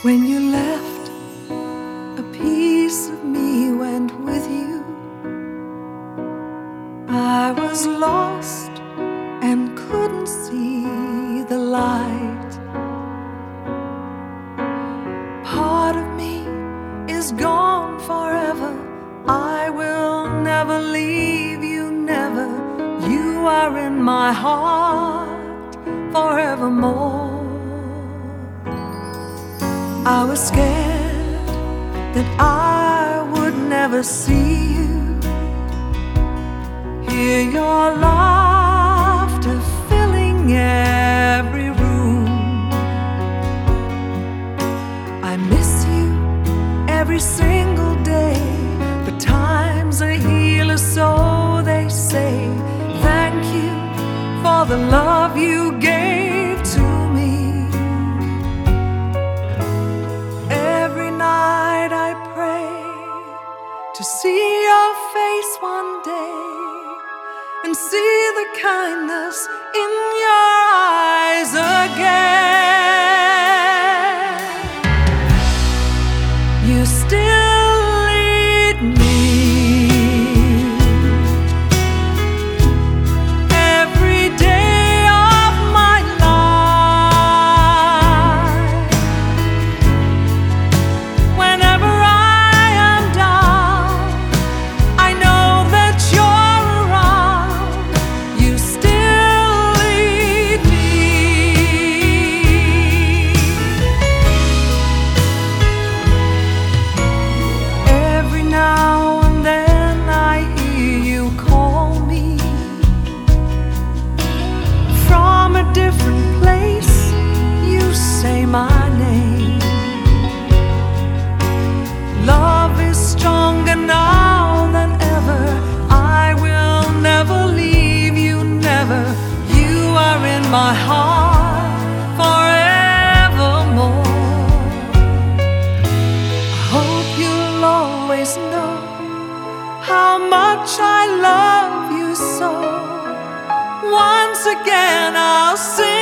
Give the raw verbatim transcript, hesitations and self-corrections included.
When you left, a piece of me went with you. I was lost and couldn't see the light. Part of me is gone forever. I will never leave you, never. You are in my heart forevermore. I was scared that I would never see you, hear your laughter filling every room. I miss you every single day, but time's a healer, so they say. Thank you for the love you gave to me. Every night I pray to see your face one day and see the kindness in your eyes again. You still lead me every day of my life. Whenever I am down, I know that you're around. You still lead me. Every now and then I hear you call me from a different place. You say my name. Love is stronger now than ever. I will never leave you, never. You are in my heart forevermore. I hope you'll always know how much I love you so. Once again I'll sing